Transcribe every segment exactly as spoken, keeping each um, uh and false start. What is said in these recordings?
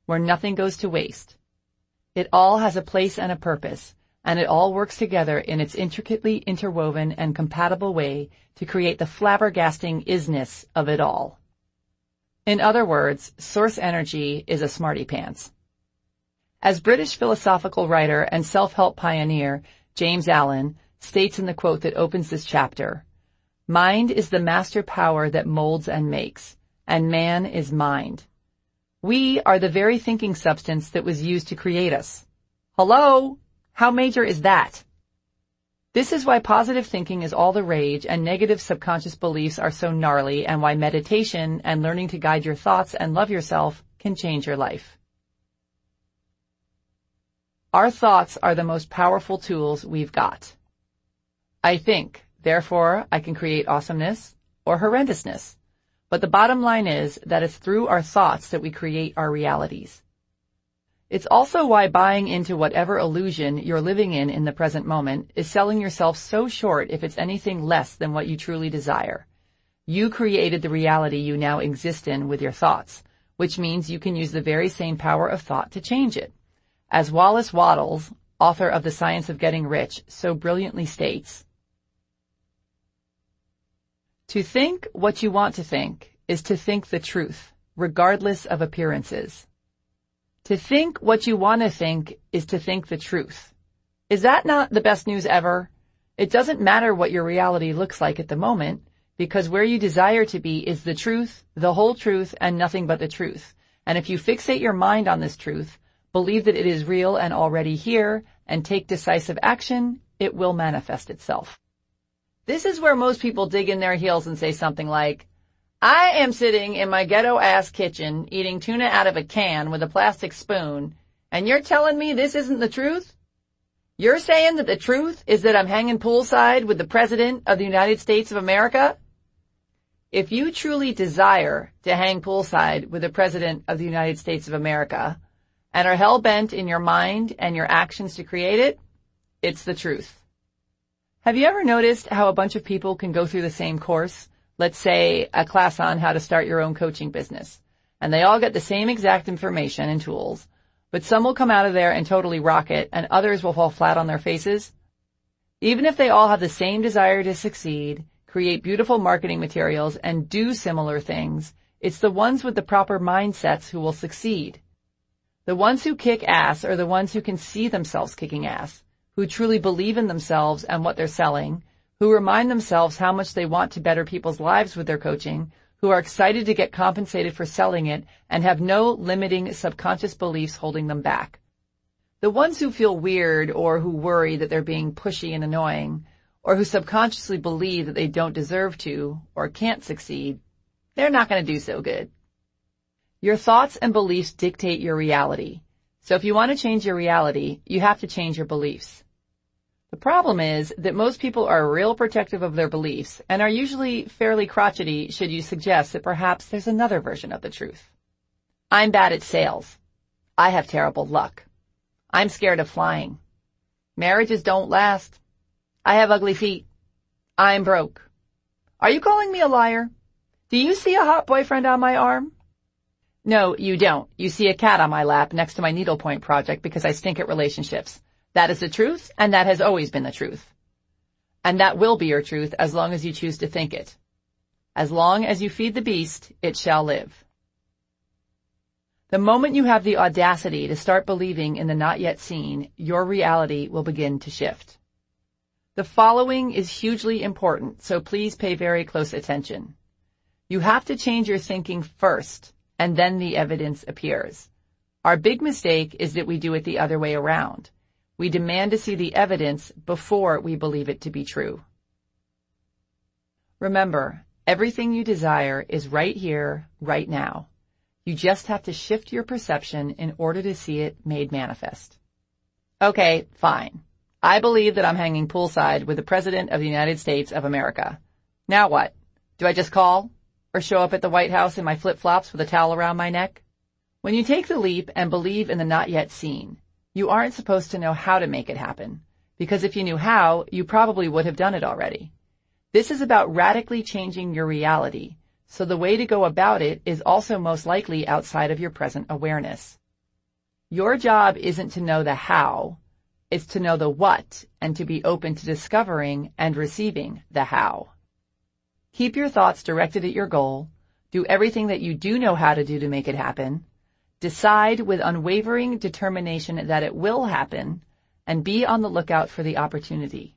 where nothing goes to waste. It all has a place and a purpose, and it all works together in its intricately interwoven and compatible way to create the flabbergasting isness of it all. In other words, source energy is a smarty pants. As British philosophical writer and self-help pioneer James Allen states in the quote that opens this chapter, "Mind is the master power that molds and makes, and man is mind. We are the very thinking substance that was used to create us." Hello? How major is that? This is why positive thinking is all the rage and negative subconscious beliefs are so gnarly, and why meditation and learning to guide your thoughts and love yourself can change your life. Our thoughts are the most powerful tools we've got. I think, therefore I can create awesomeness or horrendousness. But the bottom line is that it's through our thoughts that we create our realities. It's also why buying into whatever illusion you're living in in the present moment is selling yourself so short if it's anything less than what you truly desire. You created the reality you now exist in with your thoughts, which means you can use the very same power of thought to change it. As Wallace Wattles, author of The Science of Getting Rich, so brilliantly states, "To think what you want to think is to think the truth, regardless of appearances. To think what you want to think is to think the truth." Is that not the best news ever? It doesn't matter what your reality looks like at the moment, because where you desire to be is the truth, the whole truth, and nothing but the truth. And if you fixate your mind on this truth, believe that it is real and already here, and take decisive action, it will manifest itself. This is where most people dig in their heels and say something like, "I am sitting in my ghetto-ass kitchen eating tuna out of a can with a plastic spoon, and you're telling me this isn't the truth? You're saying that the truth is that I'm hanging poolside with the President of the United States of America?" If you truly desire to hang poolside with the President of the United States of America, and are hell-bent in your mind and your actions to create it, it's the truth. Have you ever noticed how a bunch of people can go through the same course, let's say a class on how to start your own coaching business, and they all get the same exact information and tools, but some will come out of there and totally rock it, and others will fall flat on their faces? Even if they all have the same desire to succeed, create beautiful marketing materials, and do similar things, it's the ones with the proper mindsets who will succeed. The ones who kick ass are the ones who can see themselves kicking ass, who truly believe in themselves and what they're selling, who remind themselves how much they want to better people's lives with their coaching, who are excited to get compensated for selling it, and have no limiting subconscious beliefs holding them back. The ones who feel weird or who worry that they're being pushy and annoying, or who subconsciously believe that they don't deserve to or can't succeed, they're not going to do so good. Your thoughts and beliefs dictate your reality. So if you want to change your reality, you have to change your beliefs. The problem is that most people are real protective of their beliefs and are usually fairly crotchety should you suggest that perhaps there's another version of the truth. I'm bad at sales. I have terrible luck. I'm scared of flying. Marriages don't last. I have ugly feet. I'm broke. Are you calling me a liar? Do you see a hot boyfriend on my arm? No, you don't. You see a cat on my lap next to my needlepoint project because I stink at relationships. That is the truth, and that has always been the truth. And that will be your truth as long as you choose to think it. As long as you feed the beast, it shall live. The moment you have the audacity to start believing in the not yet seen, your reality will begin to shift. The following is hugely important, so please pay very close attention. You have to change your thinking first, and then the evidence appears. Our big mistake is that we do it the other way around. We demand to see the evidence before we believe it to be true. Remember, everything you desire is right here, right now. You just have to shift your perception in order to see it made manifest. Okay, fine. I believe that I'm hanging poolside with the President of the United States of America. Now what? Do I just call? Or show up at the White House in my flip-flops with a towel around my neck? When you take the leap and believe in the not yet seen, you aren't supposed to know how to make it happen, because if you knew how, you probably would have done it already. This is about radically changing your reality, so the way to go about it is also most likely outside of your present awareness. Your job isn't to know the how, it's to know the what and to be open to discovering and receiving the how. Keep your thoughts directed at your goal. Do everything that you do know how to do to make it happen. Decide with unwavering determination that it will happen, and be on the lookout for the opportunity.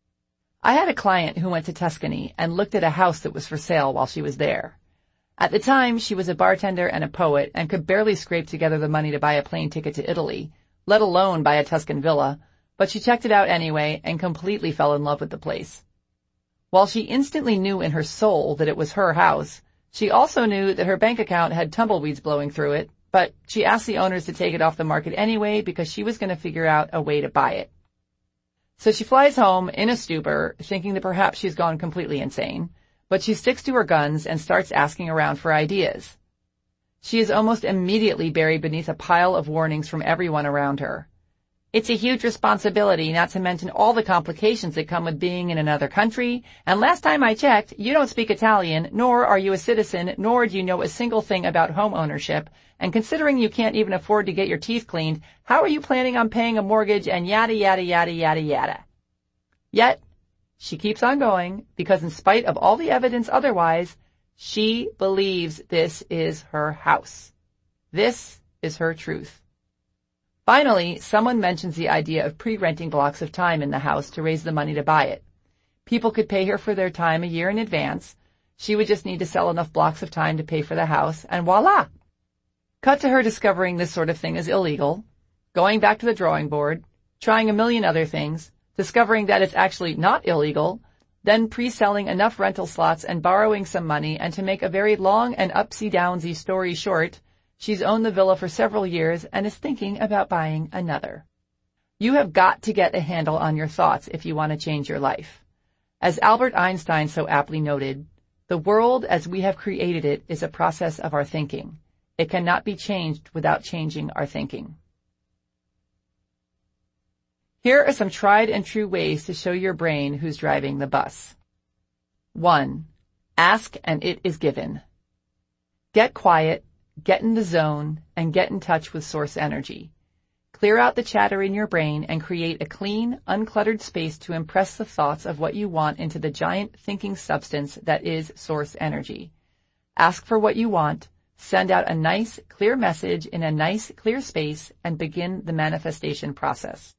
I had a client who went to Tuscany and looked at a house that was for sale while she was there. At the time, she was a bartender and a poet and could barely scrape together the money to buy a plane ticket to Italy, let alone buy a Tuscan villa, but she checked it out anyway and completely fell in love with the place. While she instantly knew in her soul that it was her house, she also knew that her bank account had tumbleweeds blowing through it, but she asked the owners to take it off the market anyway because she was going to figure out a way to buy it. So she flies home in a stupor, thinking that perhaps she's gone completely insane, but she sticks to her guns and starts asking around for ideas. She is almost immediately buried beneath a pile of warnings from everyone around her. It's a huge responsibility, not to mention all the complications that come with being in another country, and last time I checked, you don't speak Italian, nor are you a citizen, nor do you know a single thing about home ownership, and considering you can't even afford to get your teeth cleaned, how are you planning on paying a mortgage and yada yada yada yada yada. Yet, she keeps on going, because in spite of all the evidence otherwise, she believes this is her house. This is her truth. Finally, someone mentions the idea of pre-renting blocks of time in the house to raise the money to buy it. People could pay her for their time a year in advance. She would just need to sell enough blocks of time to pay for the house, and voila! Cut to her discovering this sort of thing is illegal, going back to the drawing board, trying a million other things, discovering that it's actually not illegal, then pre-selling enough rental slots and borrowing some money, and to make a very long and upsy-downsy story short, she's owned the villa for several years and is thinking about buying another. You have got to get a handle on your thoughts if you want to change your life. As Albert Einstein so aptly noted, the world as we have created it is a process of our thinking. It cannot be changed without changing our thinking. Here are some tried and true ways to show your brain who's driving the bus. One. Ask and it is given. Get quiet. Get in the zone, and get in touch with source energy. Clear out the chatter in your brain and create a clean, uncluttered space to impress the thoughts of what you want into the giant thinking substance that is source energy. Ask for what you want, send out a nice, clear message in a nice, clear space, and begin the manifestation process.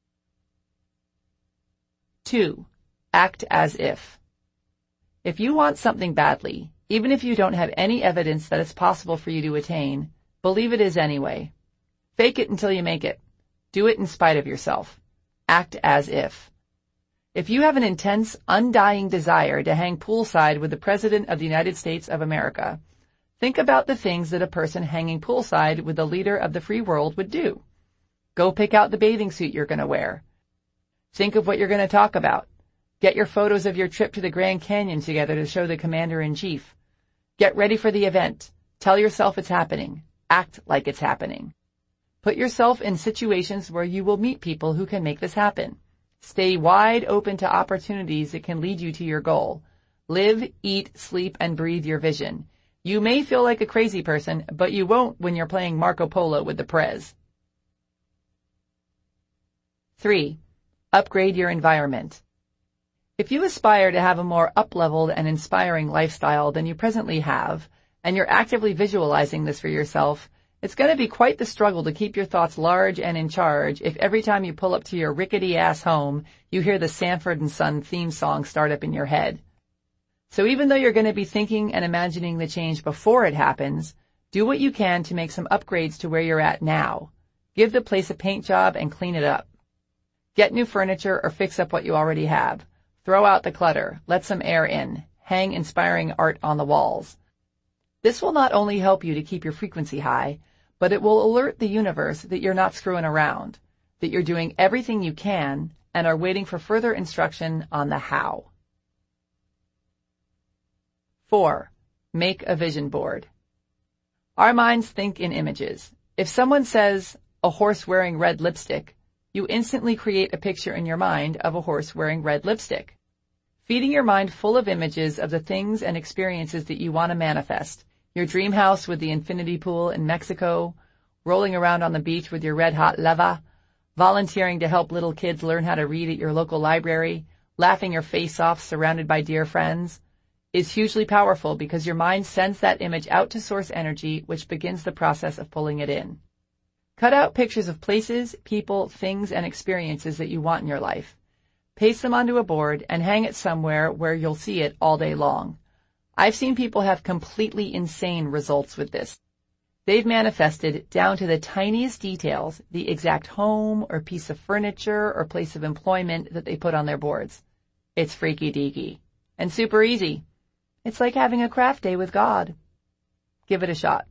Two. Act as if. If you want something badly, even if you don't have any evidence that it's possible for you to attain, believe it is anyway. Fake it until you make it. Do it in spite of yourself. Act as if. If you have an intense, undying desire to hang poolside with the President of the United States of America, think about the things that a person hanging poolside with the leader of the free world would do. Go pick out the bathing suit you're going to wear. Think of what you're going to talk about. Get your photos of your trip to the Grand Canyon together to show the Commander-in-Chief. Get ready for the event. Tell yourself it's happening. Act like it's happening. Put yourself in situations where you will meet people who can make this happen. Stay wide open to opportunities that can lead you to your goal. Live, eat, sleep, and breathe your vision. You may feel like a crazy person, but you won't when you're playing Marco Polo with the Prez. Three. Upgrade your environment. If you aspire to have a more up-leveled and inspiring lifestyle than you presently have, and you're actively visualizing this for yourself, it's going to be quite the struggle to keep your thoughts large and in charge if every time you pull up to your rickety-ass home, you hear the Sanford and Son theme song start up in your head. So even though you're going to be thinking and imagining the change before it happens, do what you can to make some upgrades to where you're at now. Give the place a paint job and clean it up. Get new furniture or fix up what you already have. Throw out the clutter, let some air in, hang inspiring art on the walls. This will not only help you to keep your frequency high, but it will alert the universe that you're not screwing around, that you're doing everything you can and are waiting for further instruction on the how. Four. Make a vision board. Our minds think in images. If someone says, a horse wearing red lipstick, you instantly create a picture in your mind of a horse wearing red lipstick. Feeding your mind full of images of the things and experiences that you want to manifest, your dream house with the infinity pool in Mexico, rolling around on the beach with your red-hot leva, volunteering to help little kids learn how to read at your local library, laughing your face off surrounded by dear friends, is hugely powerful because your mind sends that image out to source energy, which begins the process of pulling it in. Cut out pictures of places, people, things, and experiences that you want in your life. Paste them onto a board and hang it somewhere where you'll see it all day long. I've seen people have completely insane results with this. They've manifested down to the tiniest details the exact home or piece of furniture or place of employment that they put on their boards. It's freaky deaky and super easy. It's like having a craft day with God. Give it a shot.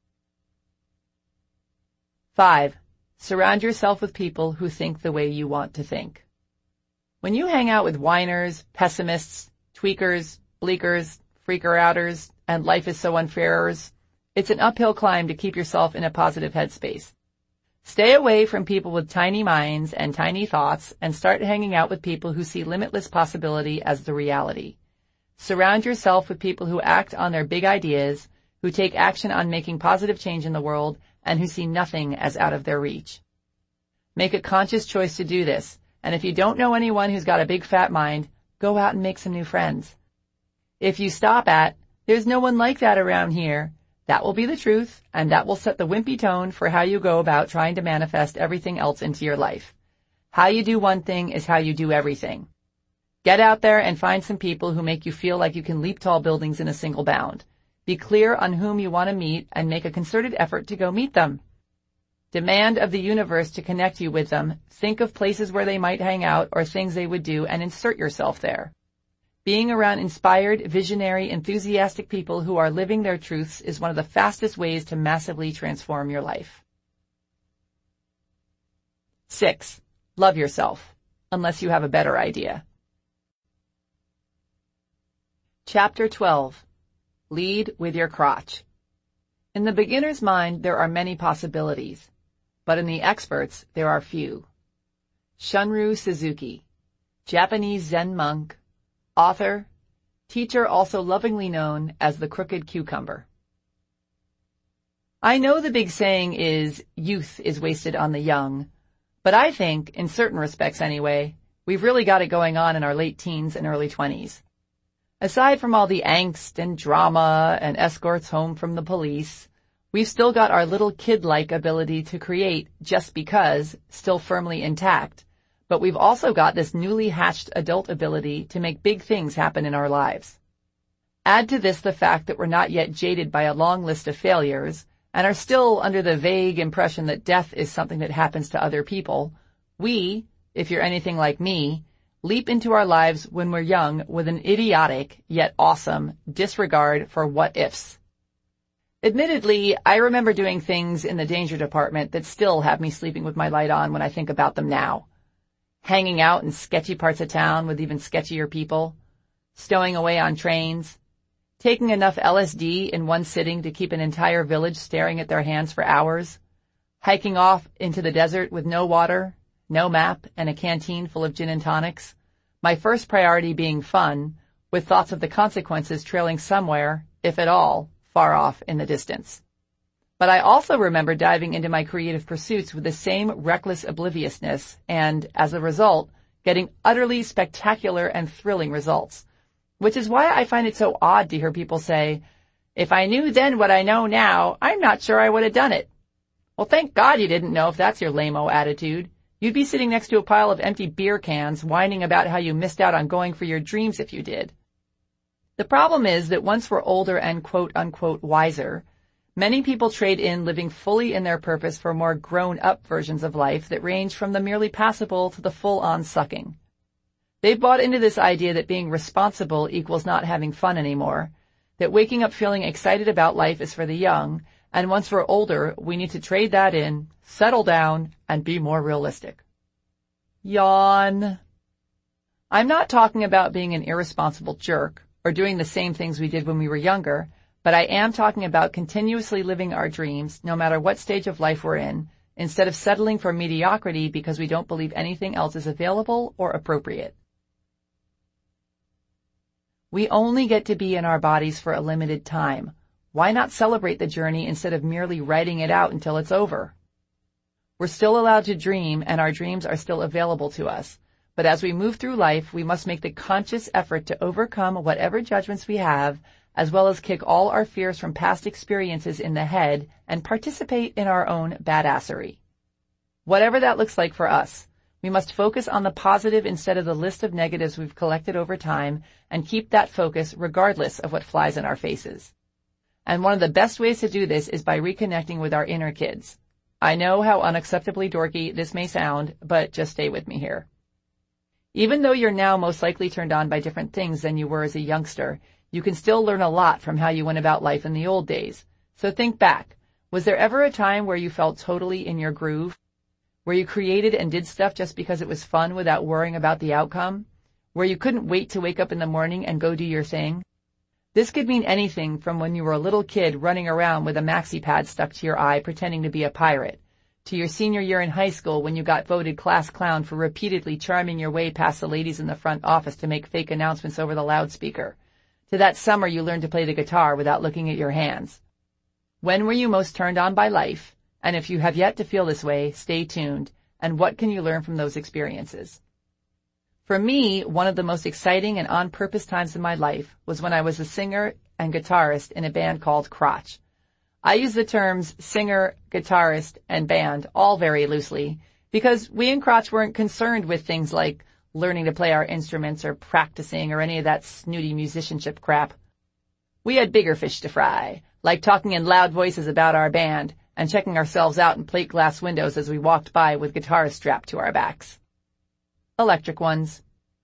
Five, surround yourself with people who think the way you want to think. When you hang out with whiners, pessimists, tweakers, bleakers, freaker-outers, and life is so unfairers, it's an uphill climb to keep yourself in a positive headspace. Stay away from people with tiny minds and tiny thoughts and start hanging out with people who see limitless possibility as the reality. Surround yourself with people who act on their big ideas, who take action on making positive change in the world, and who see nothing as out of their reach. Make a conscious choice to do this, and if you don't know anyone who's got a big fat mind, go out and make some new friends. If you stop at, there's no one like that around here, that will be the truth, and that will set the wimpy tone for how you go about trying to manifest everything else into your life. How you do one thing is how you do everything. Get out there and find some people who make you feel like you can leap tall buildings in a single bound. Be clear on whom you want to meet and make a concerted effort to go meet them. Demand of the universe to connect you with them. Think of places where they might hang out or things they would do and insert yourself there. Being around inspired, visionary, enthusiastic people who are living their truths is one of the fastest ways to massively transform your life. Six, love yourself, unless you have a better idea. Chapter twelve. Lead with your crotch. In the beginner's mind, there are many possibilities, but in the experts, there are few. Shunryu Suzuki, Japanese Zen monk, author, teacher also lovingly known as the Crooked Cucumber. I know the big saying is, youth is wasted on the young, but I think, in certain respects anyway, we've really got it going on in our late teens and early twenties. Aside from all the angst and drama and escorts home from the police, we've still got our little kid-like ability to create just because still firmly intact, but we've also got this newly hatched adult ability to make big things happen in our lives. Add to this the fact that we're not yet jaded by a long list of failures and are still under the vague impression that death is something that happens to other people. We, if you're anything like me, leap into our lives when we're young with an idiotic, yet awesome, disregard for what-ifs. Admittedly, I remember doing things in the danger department that still have me sleeping with my light on when I think about them now. Hanging out in sketchy parts of town with even sketchier people, stowing away on trains, taking enough L S D in one sitting to keep an entire village staring at their hands for hours, hiking off into the desert with no water, no map, and a canteen full of gin and tonics, my first priority being fun, with thoughts of the consequences trailing somewhere, if at all, far off in the distance. But I also remember diving into my creative pursuits with the same reckless obliviousness and, as a result, getting utterly spectacular and thrilling results. Which is why I find it so odd to hear people say, if I knew then what I know now, I'm not sure I would have done it. Well, thank God you didn't know if that's your lame-o attitude. You'd be sitting next to a pile of empty beer cans whining about how you missed out on going for your dreams if you did. The problem is that once we're older and quote-unquote wiser, many people trade in living fully in their purpose for more grown-up versions of life that range from the merely passable to the full-on sucking. They've bought into this idea that being responsible equals not having fun anymore, that waking up feeling excited about life is for the young, and once we're older, we need to trade that in, settle down, and be more realistic. Yawn. I'm not talking about being an irresponsible jerk or doing the same things we did when we were younger, but I am talking about continuously living our dreams, no matter what stage of life we're in, instead of settling for mediocrity because we don't believe anything else is available or appropriate. We only get to be in our bodies for a limited time. Why not celebrate the journey instead of merely writing it out until it's over? We're still allowed to dream, and our dreams are still available to us. But as we move through life, we must make the conscious effort to overcome whatever judgments we have, as well as kick all our fears from past experiences in the head and participate in our own badassery. Whatever that looks like for us, we must focus on the positive instead of the list of negatives we've collected over time, and keep that focus regardless of what flies in our faces. And one of the best ways to do this is by reconnecting with our inner kids. I know how unacceptably dorky this may sound, but just stay with me here. Even though you're now most likely turned on by different things than you were as a youngster, you can still learn a lot from how you went about life in the old days. So think back. Was there ever a time where you felt totally in your groove? Where you created and did stuff just because it was fun without worrying about the outcome? Where you couldn't wait to wake up in the morning and go do your thing? This could mean anything from when you were a little kid running around with a maxi pad stuck to your eye pretending to be a pirate, to your senior year in high school when you got voted class clown for repeatedly charming your way past the ladies in the front office to make fake announcements over the loudspeaker, to that summer you learned to play the guitar without looking at your hands. When were you most turned on by life? And if you have yet to feel this way, stay tuned. And what can you learn from those experiences? For me, one of the most exciting and on-purpose times in my life was when I was a singer and guitarist in a band called Crotch. I use the terms singer, guitarist, and band all very loosely because we in Crotch weren't concerned with things like learning to play our instruments or practicing or any of that snooty musicianship crap. We had bigger fish to fry, like talking in loud voices about our band and checking ourselves out in plate glass windows as we walked by with guitars strapped to our backs. Electric ones.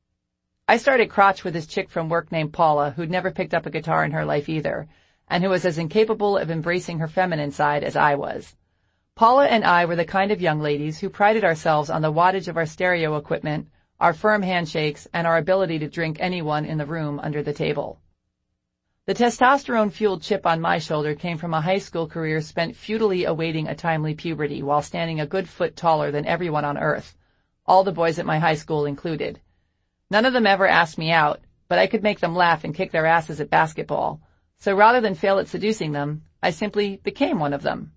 I started Crotch with this chick from work named Paula, who'd never picked up a guitar in her life either, and who was as incapable of embracing her feminine side as I was. Paula and I were the kind of young ladies who prided ourselves on the wattage of our stereo equipment, our firm handshakes, and our ability to drink anyone in the room under the table. The testosterone-fueled chip on my shoulder came from a high school career spent futilely awaiting a timely puberty while standing a good foot taller than everyone on earth, all the boys at my high school included. None of them ever asked me out, but I could make them laugh and kick their asses at basketball. So rather than fail at seducing them, I simply became one of them.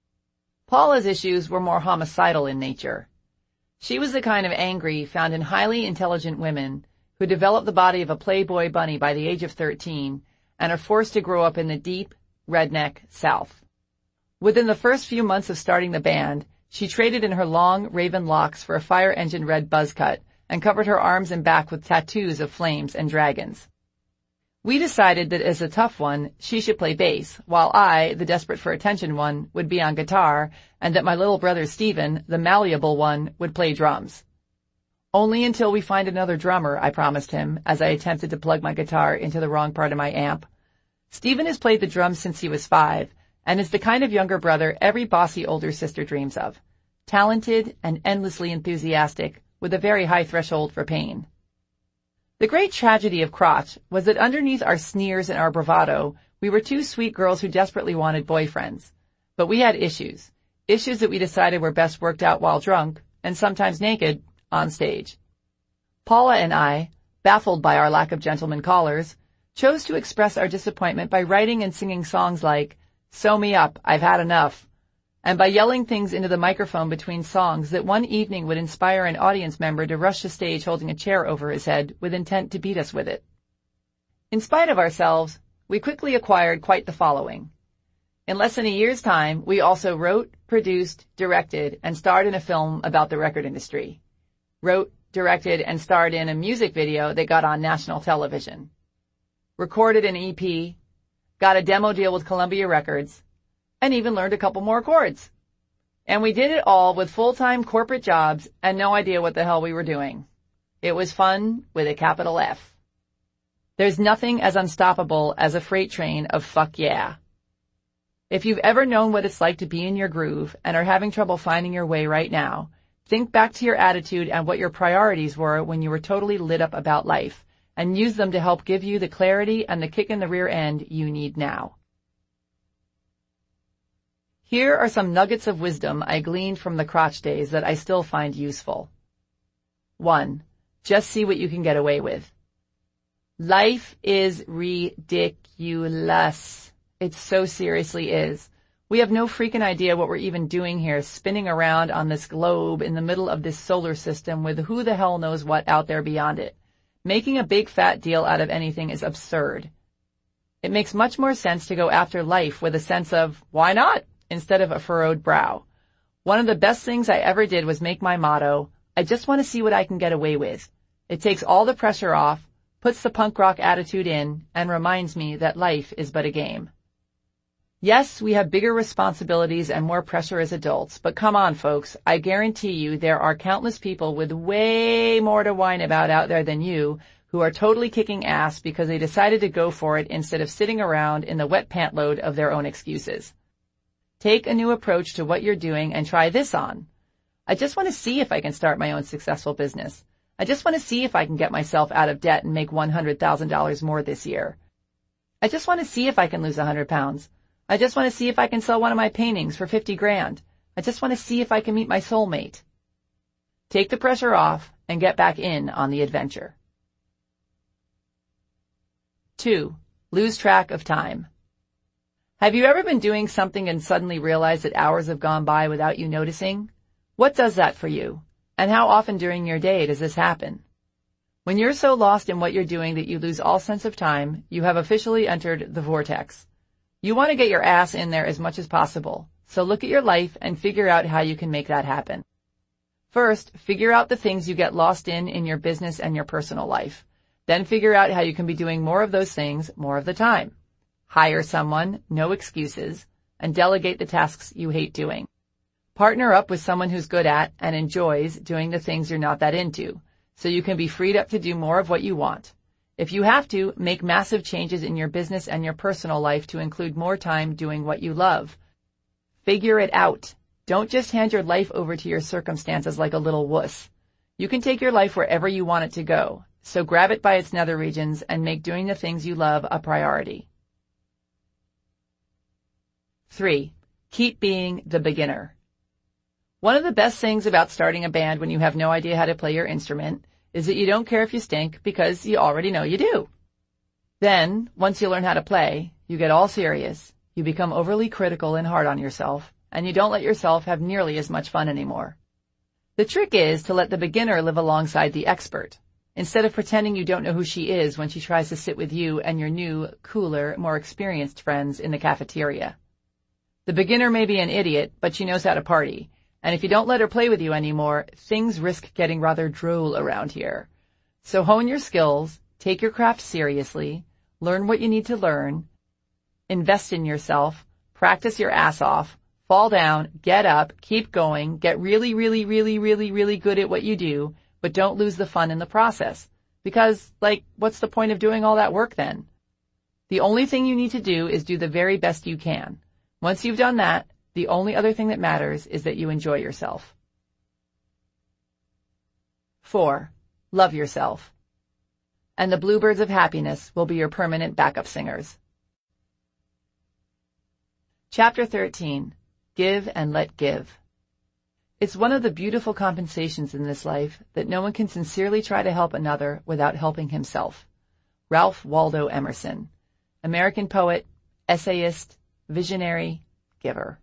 Paula's issues were more homicidal in nature. She was the kind of angry found in highly intelligent women who develop the body of a Playboy bunny by the age of thirteen and are forced to grow up in the deep, redneck South. Within the first few months of starting the band, she traded in her long, raven locks for a fire engine red buzz cut and covered her arms and back with tattoos of flames and dragons. We decided that as a tough one, she should play bass, while I, the desperate for attention one, would be on guitar, and that my little brother Stephen, the malleable one, would play drums. Only until we find another drummer, I promised him, as I attempted to plug my guitar into the wrong part of my amp. Stephen has played the drums since he was five, and is the kind of younger brother every bossy older sister dreams of. Talented and endlessly enthusiastic, with a very high threshold for pain. The great tragedy of Crotch was that underneath our sneers and our bravado, we were two sweet girls who desperately wanted boyfriends. But we had issues. Issues that we decided were best worked out while drunk, and sometimes naked, on stage. Paula and I, baffled by our lack of gentleman callers, chose to express our disappointment by writing and singing songs like, "Sew Me Up, I've Had Enough," and by yelling things into the microphone between songs that one evening would inspire an audience member to rush the stage holding a chair over his head with intent to beat us with it. In spite of ourselves, we quickly acquired quite the following. In less than a year's time, we also wrote, produced, directed, and starred in a film about the record industry. Wrote, directed, and starred in a music video that got on national television. Recorded an E P, got a demo deal with Columbia Records, and even learned a couple more chords. And we did it all with full-time corporate jobs and no idea what the hell we were doing. It was fun with a capital F. There's nothing as unstoppable as a freight train of fuck yeah. If you've ever known what it's like to be in your groove and are having trouble finding your way right now, think back to your attitude and what your priorities were when you were totally lit up about life, and use them to help give you the clarity and the kick in the rear end you need now. Here are some nuggets of wisdom I gleaned from the Crotch days that I still find useful. One, just see what you can get away with. Life is ridiculous. It so seriously is. We have no freaking idea what we're even doing here, spinning around on this globe in the middle of this solar system with who the hell knows what out there beyond it. Making a big fat deal out of anything is absurd. It makes much more sense to go after life with a sense of, why not, instead of a furrowed brow. One of the best things I ever did was make my motto, I just want to see what I can get away with. It takes all the pressure off, puts the punk rock attitude in, and reminds me that life is but a game. Yes, we have bigger responsibilities and more pressure as adults, but come on, folks, I guarantee you there are countless people with way more to whine about out there than you who are totally kicking ass because they decided to go for it instead of sitting around in the wet pant load of their own excuses. Take a new approach to what you're doing and try this on. I just want to see if I can start my own successful business. I just want to see if I can get myself out of debt and make one hundred thousand dollars more this year. I just want to see if I can lose one hundred pounds. I just want to see if I can sell one of my paintings for fifty grand. I just want to see if I can meet my soulmate. Take the pressure off and get back in on the adventure. Two, lose track of time. Have you ever been doing something and suddenly realized that hours have gone by without you noticing? What does that for you? And how often during your day does this happen? When you're so lost in what you're doing that you lose all sense of time, you have officially entered the vortex. You want to get your ass in there as much as possible, so look at your life and figure out how you can make that happen. First, figure out the things you get lost in in your business and your personal life. Then figure out how you can be doing more of those things more of the time. Hire someone, no excuses, and delegate the tasks you hate doing. Partner up with someone who's good at and enjoys doing the things you're not that into, so you can be freed up to do more of what you want. If you have to, make massive changes in your business and your personal life to include more time doing what you love. Figure it out. Don't just hand your life over to your circumstances like a little wuss. You can take your life wherever you want it to go, so grab it by its nether regions and make doing the things you love a priority. Three, keep being the beginner. One of the best things about starting a band when you have no idea how to play your instrument is that you don't care if you stink because you already know you do. Then, once you learn how to play, you get all serious, you become overly critical and hard on yourself, and you don't let yourself have nearly as much fun anymore. The trick is to let the beginner live alongside the expert, instead of pretending you don't know who she is when she tries to sit with you and your new, cooler, more experienced friends in the cafeteria. The beginner may be an idiot, but she knows how to party. And if you don't let her play with you anymore, things risk getting rather droll around here. So hone your skills, take your craft seriously, learn what you need to learn, invest in yourself, practice your ass off, fall down, get up, keep going, get really, really, really, really, really good at what you do, but don't lose the fun in the process. Because, like, what's the point of doing all that work then? The only thing you need to do is do the very best you can. Once you've done that, the only other thing that matters is that you enjoy yourself. Four, love yourself. And the Bluebirds of Happiness will be your permanent backup singers. Chapter thirteen, Give and Let Give. It's one of the beautiful compensations in this life that no one can sincerely try to help another without helping himself. Ralph Waldo Emerson, American poet, essayist, visionary, giver.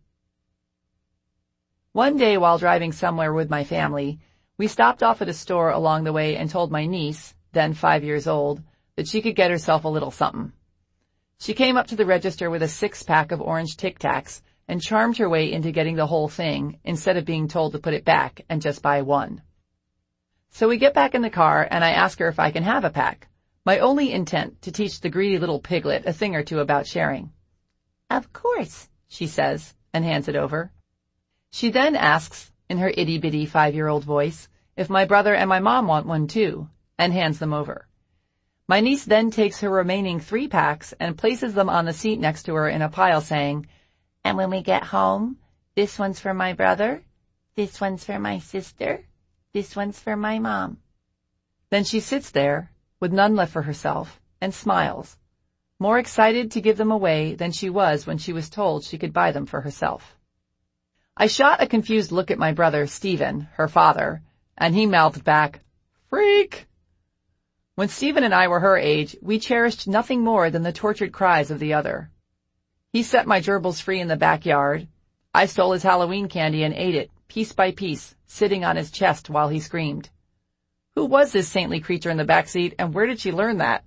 One day while driving somewhere with my family, we stopped off at a store along the way and told my niece, then five years old, that she could get herself a little something. She came up to the register with a six-pack of orange Tic Tacs and charmed her way into getting the whole thing instead of being told to put it back and just buy one. So we get back in the car and I ask her if I can have a pack, my only intent to teach the greedy little piglet a thing or two about sharing. Of course, she says, and hands it over. She then asks, in her itty-bitty five-year-old voice, if my brother and my mom want one too, and hands them over. My niece then takes her remaining three packs and places them on the seat next to her in a pile saying, and when we get home, this one's for my brother, this one's for my sister, this one's for my mom. Then she sits there, with none left for herself, and smiles, more excited to give them away than she was when she was told she could buy them for herself. I shot a confused look at my brother, Stephen, her father, and he mouthed back, "Freak!" When Stephen and I were her age, we cherished nothing more than the tortured cries of the other. He set my gerbils free in the backyard. I stole his Halloween candy and ate it, piece by piece, sitting on his chest while he screamed. Who was this saintly creature in the backseat, and where did she learn that?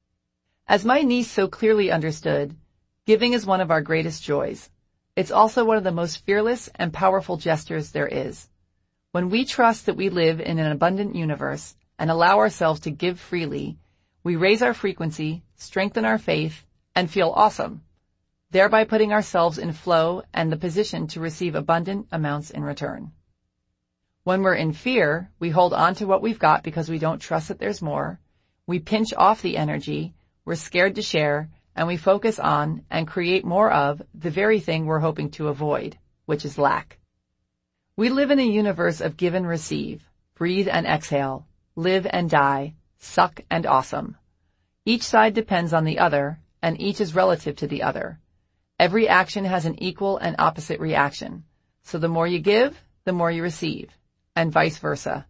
As my niece so clearly understood, giving is one of our greatest joys. It's also one of the most fearless and powerful gestures there is. When we trust that we live in an abundant universe and allow ourselves to give freely, we raise our frequency, strengthen our faith, and feel awesome, thereby putting ourselves in flow and the position to receive abundant amounts in return. When we're in fear, we hold on to what we've got because we don't trust that there's more. We pinch off the energy, we're scared to share, and we focus on and create more of the very thing we're hoping to avoid, which is lack. We live in a universe of give and receive, breathe and exhale, live and die, suck and awesome. Each side depends on the other, and each is relative to the other. Every action has an equal and opposite reaction, so the more you give, the more you receive, and vice versa.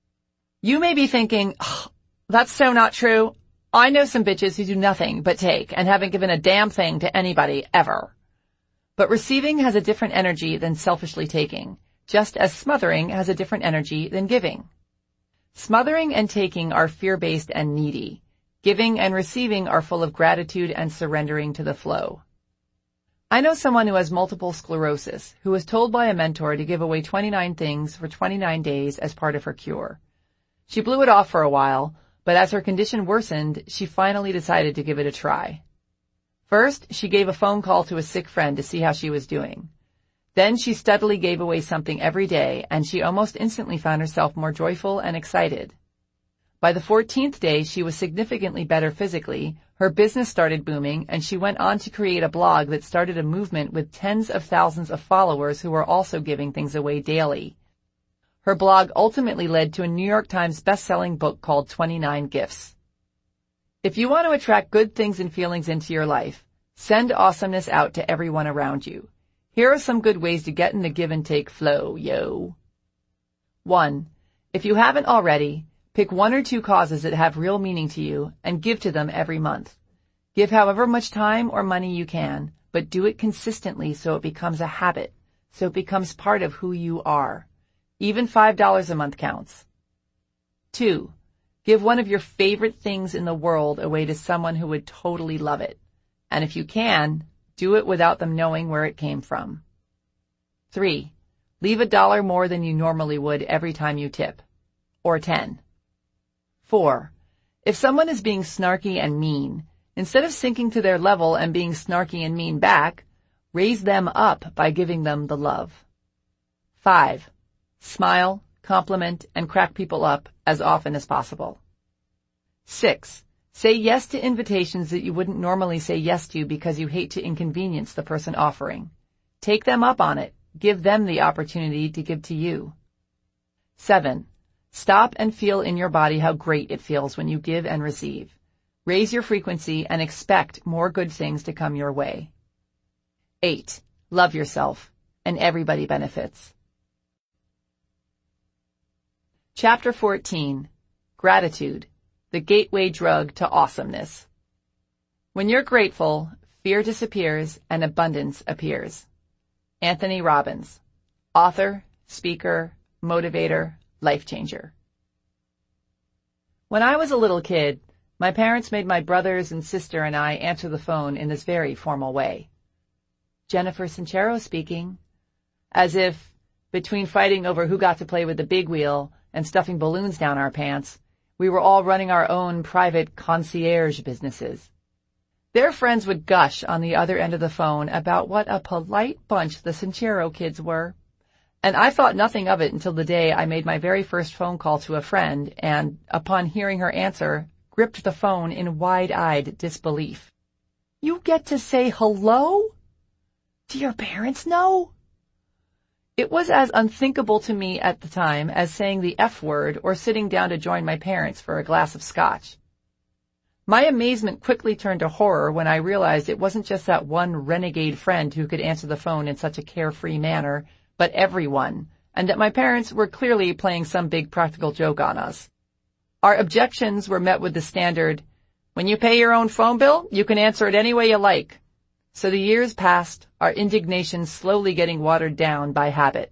You may be thinking, oh, that's so not true. I know some bitches who do nothing but take and haven't given a damn thing to anybody ever. But receiving has a different energy than selfishly taking, just as smothering has a different energy than giving. Smothering and taking are fear-based and needy. Giving and receiving are full of gratitude and surrendering to the flow. I know someone who has multiple sclerosis who was told by a mentor to give away twenty-nine things for twenty-nine days as part of her cure. She blew it off for a while, but as her condition worsened, she finally decided to give it a try. First, she gave a phone call to a sick friend to see how she was doing. Then she steadily gave away something every day, and she almost instantly found herself more joyful and excited. By the fourteenth day, she was significantly better physically, her business started booming, and she went on to create a blog that started a movement with tens of thousands of followers who were also giving things away daily. Her blog ultimately led to a New York Times best-selling book called twenty-nine Gifts. If you want to attract good things and feelings into your life, send awesomeness out to everyone around you. Here are some good ways to get in the give and take flow, yo. One, if you haven't already, pick one or two causes that have real meaning to you and give to them every month. Give however much time or money you can, but do it consistently so it becomes a habit, so it becomes part of who you are. Even five dollars a month counts. Two, give one of your favorite things in the world away to someone who would totally love it. And if you can, do it without them knowing where it came from. Three, leave a dollar more than you normally would every time you tip. Or ten. Four, if someone is being snarky and mean, instead of sinking to their level and being snarky and mean back, raise them up by giving them the love. Five, smile, compliment, and crack people up as often as possible. Six, say yes to invitations that you wouldn't normally say yes to because you hate to inconvenience the person offering. Take them up on it. Give them the opportunity to give to you. Seven, stop and feel in your body how great it feels when you give and receive. Raise your frequency and expect more good things to come your way. Eight, love yourself, and everybody benefits. Chapter fourteen, Gratitude, the gateway drug to awesomeness. When you're grateful, fear disappears and abundance appears. Anthony Robbins, author, speaker, motivator, life changer. When I was a little kid, my parents made my brothers and sister and I answer the phone in this very formal way. Jennifer Sincero speaking. As if, between fighting over who got to play with the big wheel and stuffing balloons down our pants, we were all running our own private concierge businesses. Their friends would gush on the other end of the phone about what a polite bunch the Sincero kids were. And I thought nothing of it until the day I made my very first phone call to a friend and, upon hearing her answer, gripped the phone in wide-eyed disbelief. You get to say hello? Do your parents know? It was as unthinkable to me at the time as saying the F word or sitting down to join my parents for a glass of scotch. My amazement quickly turned to horror when I realized it wasn't just that one renegade friend who could answer the phone in such a carefree manner, but everyone, and that my parents were clearly playing some big practical joke on us. Our objections were met with the standard, when you pay your own phone bill, you can answer it any way you like. So the years passed, our indignation slowly getting watered down by habit.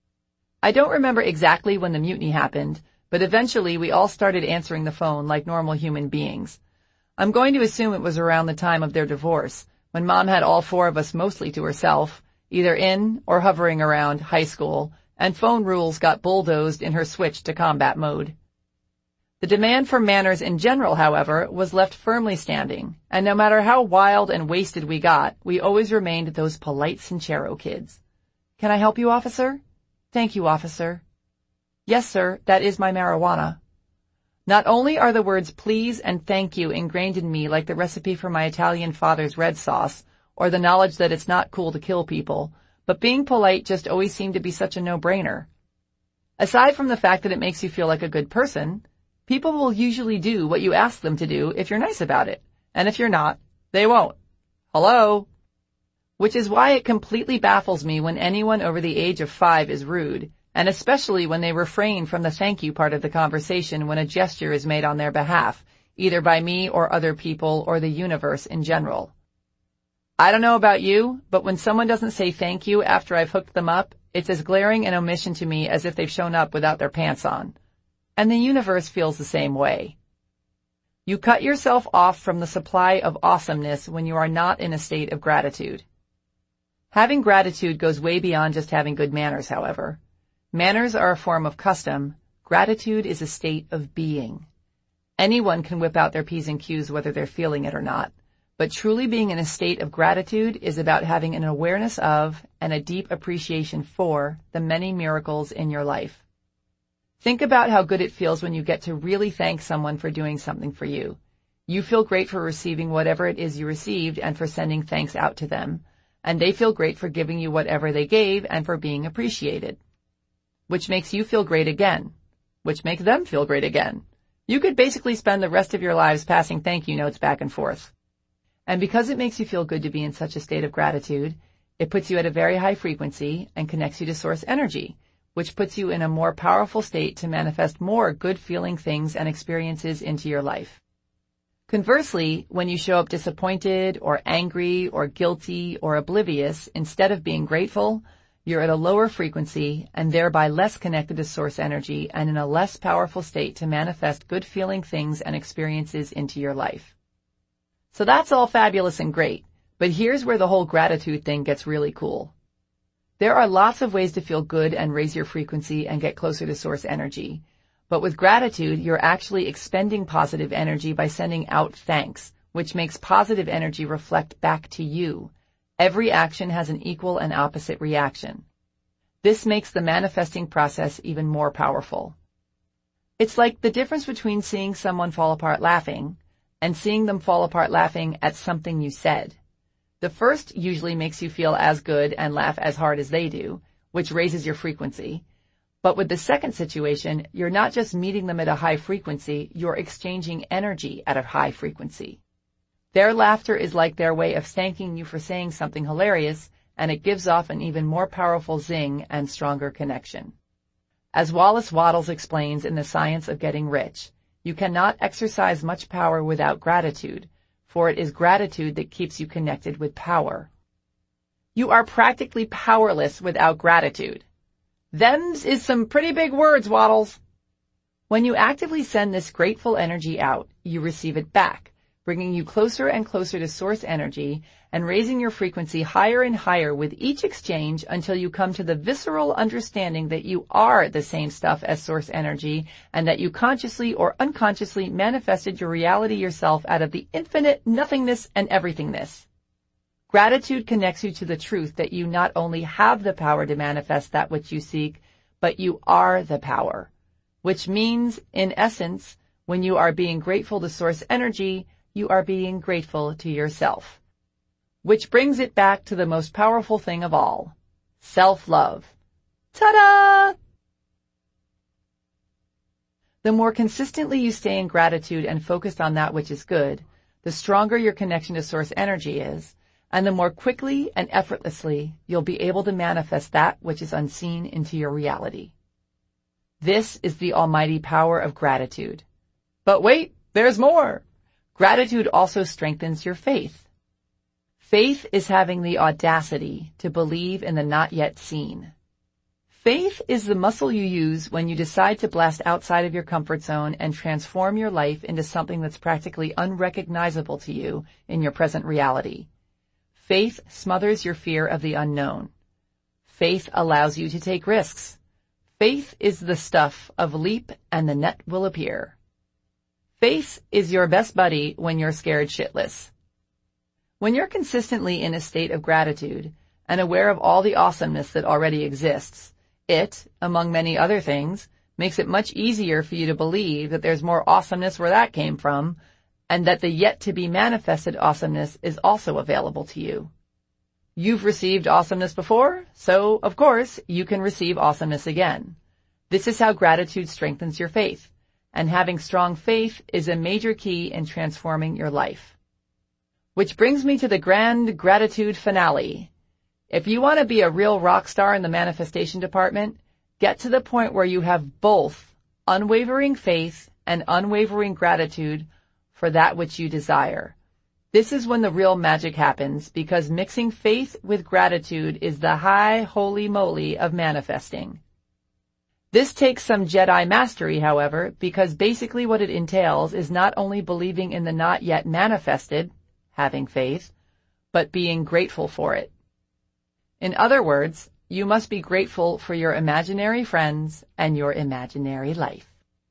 I don't remember exactly when the mutiny happened, but eventually we all started answering the phone like normal human beings. I'm going to assume it was around the time of their divorce, when Mom had all four of us mostly to herself, either in or hovering around high school, and phone rules got bulldozed in her switch to combat mode. The demand for manners in general, however, was left firmly standing, and no matter how wild and wasted we got, we always remained those polite Cinchero kids. "Can I help you, officer?" "Thank you, officer." "Yes, sir, that is my marijuana." Not only are the words please and thank you ingrained in me like the recipe for my Italian father's red sauce, or the knowledge that it's not cool to kill people, but being polite just always seemed to be such a no-brainer. Aside from the fact that it makes you feel like a good person, people will usually do what you ask them to do if you're nice about it, and if you're not, they won't. Hello? Which is why it completely baffles me when anyone over the age of five is rude, and especially when they refrain from the thank you part of the conversation when a gesture is made on their behalf, either by me or other people or the universe in general. I don't know about you, but when someone doesn't say thank you after I've hooked them up, it's as glaring an omission to me as if they've shown up without their pants on. And the universe feels the same way. You cut yourself off from the supply of awesomeness when you are not in a state of gratitude. Having gratitude goes way beyond just having good manners, however. Manners are a form of custom. Gratitude is a state of being. Anyone can whip out their P's and Q's whether they're feeling it or not, but truly being in a state of gratitude is about having an awareness of and a deep appreciation for the many miracles in your life. Think about how good it feels when you get to really thank someone for doing something for you. You feel great for receiving whatever it is you received and for sending thanks out to them, and they feel great for giving you whatever they gave and for being appreciated. Which makes you feel great again, which makes them feel great again. You could basically spend the rest of your lives passing thank you notes back and forth. And because it makes you feel good to be in such a state of gratitude, it puts you at a very high frequency and connects you to source energy, which puts you in a more powerful state to manifest more good-feeling things and experiences into your life. Conversely, when you show up disappointed or angry or guilty or oblivious instead of being grateful, you're at a lower frequency and thereby less connected to source energy and in a less powerful state to manifest good-feeling things and experiences into your life. So that's all fabulous and great, but here's where the whole gratitude thing gets really cool. There are lots of ways to feel good and raise your frequency and get closer to source energy. But with gratitude, you're actually expending positive energy by sending out thanks, which makes positive energy reflect back to you. Every action has an equal and opposite reaction. This makes the manifesting process even more powerful. It's like the difference between seeing someone fall apart laughing and seeing them fall apart laughing at something you said. The first usually makes you feel as good and laugh as hard as they do, which raises your frequency. But with the second situation, you're not just meeting them at a high frequency, you're exchanging energy at a high frequency. Their laughter is like their way of thanking you for saying something hilarious, and it gives off an even more powerful zing and stronger connection. As Wallace Wattles explains in The Science of Getting Rich, you cannot exercise much power without gratitude, for it is gratitude that keeps you connected with power. You are practically powerless without gratitude. Them's is some pretty big words, Wattles. When you actively send this grateful energy out, you receive it back, bringing you closer and closer to source energy and raising your frequency higher and higher with each exchange until you come to the visceral understanding that you are the same stuff as source energy and that you consciously or unconsciously manifested your reality yourself out of the infinite nothingness and everythingness. Gratitude connects you to the truth that you not only have the power to manifest that which you seek, but you are the power, which means, in essence, when you are being grateful to source energy, you are being grateful to yourself. Which brings it back to the most powerful thing of all, self-love. Ta-da! The more consistently you stay in gratitude and focused on that which is good, the stronger your connection to source energy is, and the more quickly and effortlessly you'll be able to manifest that which is unseen into your reality. This is the almighty power of gratitude. But wait, there's more! Gratitude also strengthens your faith. Faith is having the audacity to believe in the not yet seen. Faith is the muscle you use when you decide to blast outside of your comfort zone and transform your life into something that's practically unrecognizable to you in your present reality. Faith smothers your fear of the unknown. Faith allows you to take risks. Faith is the stuff of leap and the net will appear. Faith is your best buddy when you're scared shitless. When you're consistently in a state of gratitude and aware of all the awesomeness that already exists, it, among many other things, makes it much easier for you to believe that there's more awesomeness where that came from, and that the yet-to-be-manifested awesomeness is also available to you. You've received awesomeness before, so, of course, you can receive awesomeness again. This is how gratitude strengthens your faith, and having strong faith is a major key in transforming your life. Which brings me to the grand gratitude finale. If you want to be a real rock star in the manifestation department, get to the point where you have both unwavering faith and unwavering gratitude for that which you desire. This is when the real magic happens, because mixing faith with gratitude is the high holy moly of manifesting. This takes some Jedi mastery, however, because basically what it entails is not only believing in the not yet manifested, having faith, but being grateful for it. In other words, you must be grateful for your imaginary friends and your imaginary life.